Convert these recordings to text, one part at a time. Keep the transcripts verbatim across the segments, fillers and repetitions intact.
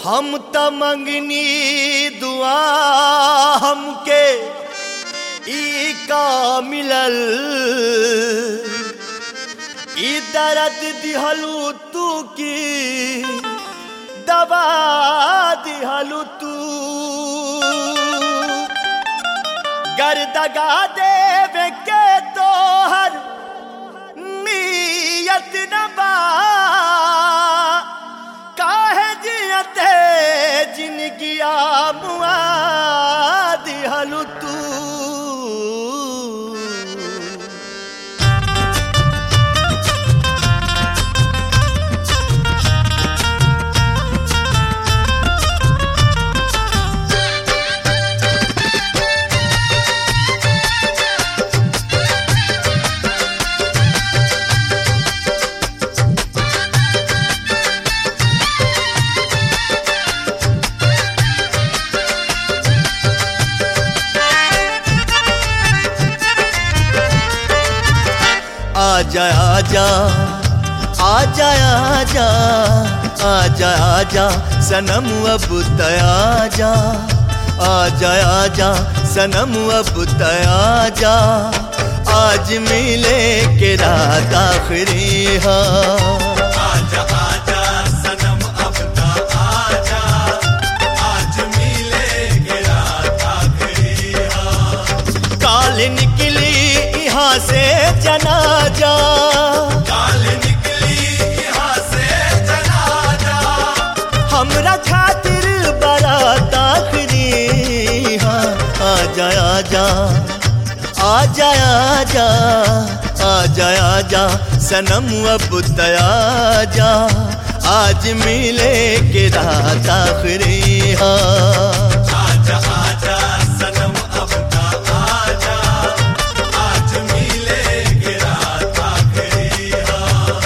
हम त मंगनी दुआ हमके ई का मिलल, ई दर्द दिहलू तू की दवा दिहलू तू, गर्दगा देवे के तोहर नियत न बा, काहे जियते जिनगिया मुआ दिहलू तू। आजा आजा आजा आजा आजा आजा सनम अब तयाजा, आजा आजा सनम अब तयाजा, आज मिले के रात आखिरी है। आजा आजा सनम अब तयाजा, आज मिले के रात आखिरी है। काल निकली यहाँ से जनाजा, काल निकली यहाँ से जनाजा, हमरा खातिर बारात आखिरी हाँ। आजा आजा आजा आजा आजा आजा सनम अब तयाजा, आज मिले के रात आखिरी हाँ। आजा आजा सनम अब तयाजा, आज मिले के रात आखिरी है।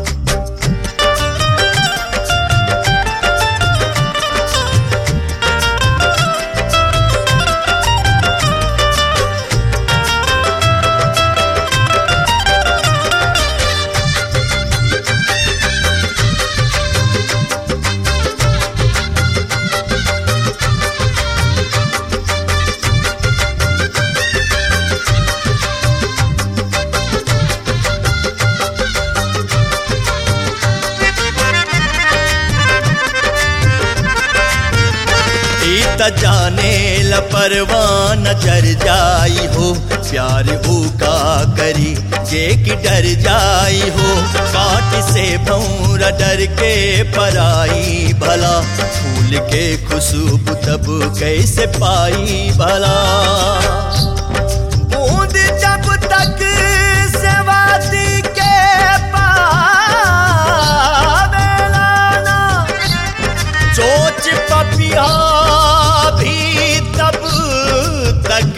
त जाने ल परवान जर जाई हो, प्यार ऊ का करी जे कि डर जाई हो, काट से भौरा डर के पराई भला, फूल के खुशबू तब कैसे पाई भला। बूंद जब तक सेवाती के पावेला ना, चोच पपिया भी तब तक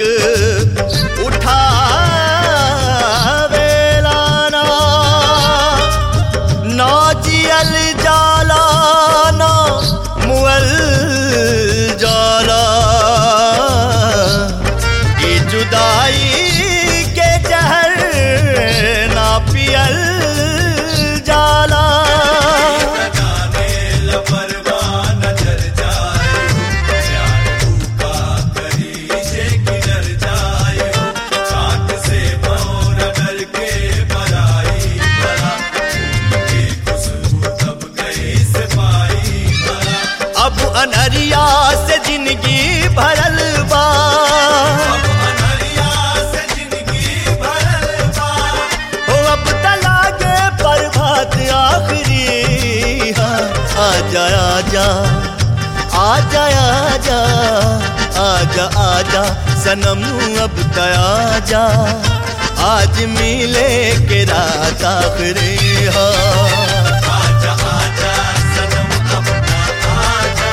उठावेला ना, ना जियल जाला ना मुअल जाला, ये जुदाई के जहर ना पियल जाला। अब अनहरिया से जिंदगी भरल बा, अब अनहरिया से जिंदगी भरल बा, हो अब तलागे प्रभात आखिरी हाँ। आजा आजा आजा आजा आजा आजा सनम अब तयाजा, आज मिले के रात आखिरी हाँ। आजा आजा सनम अब तयाजा,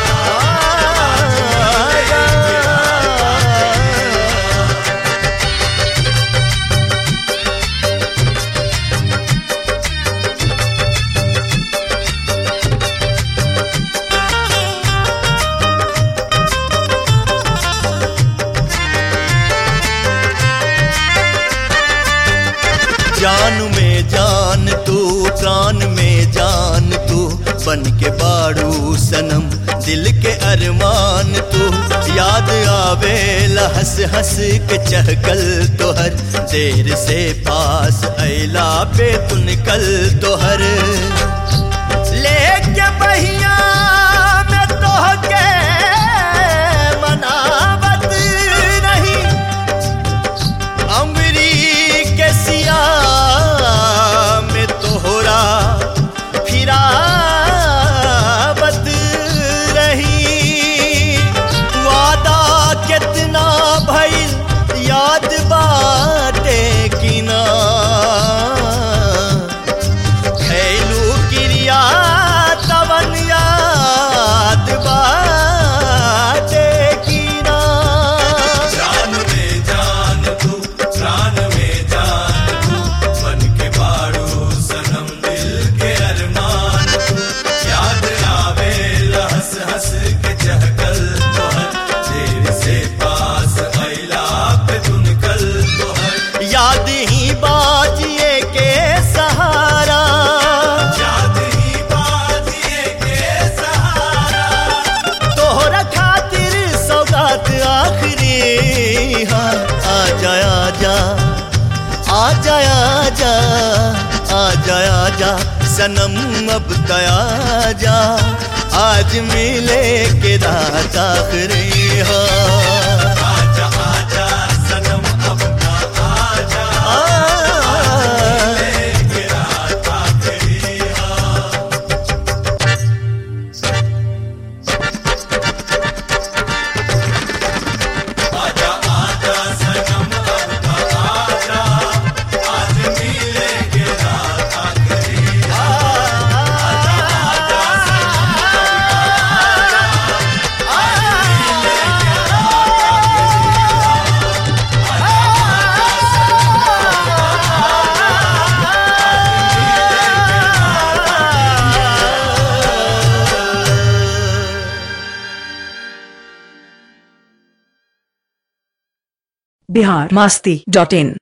जान में जान तू प्राण में जान तू, बन के बाड़ू सनम दिल के अरमान तू याद आवेला हंस हंस के चहकल तोहर देर से पास अइला पे तुनकल तोहर लेके बहिया में तोहके मनावत नहीं अमरी के सिया में तोहरा फिरा याद बाटे की ना खैलू क्रिया तवन याद बाटे की ना जान में जान तू प्राण में जान तू बन के बाड़ू सनम दिल के अरमान तू याद आवे हंस हंस के चहकल तोहर देर से पास अइला पे तुनकल तोहर याद ही बाजिए के सहारा याद ही बाजिए के सहारा तोहरा खातिर सौगात आखिरी हाँ आजा आजा आजा आजा आजा आजा सनम अब तया जा आज मिले के रात आखिरी हाँ आजा आजा सनम अब ना आजा लेके रात आखिरी हाँ आजा आजा सनम अब ना आजा आज मिले के रात आखिरी हाँ आजा आजा सनम बिहार मस्ती डॉट इन।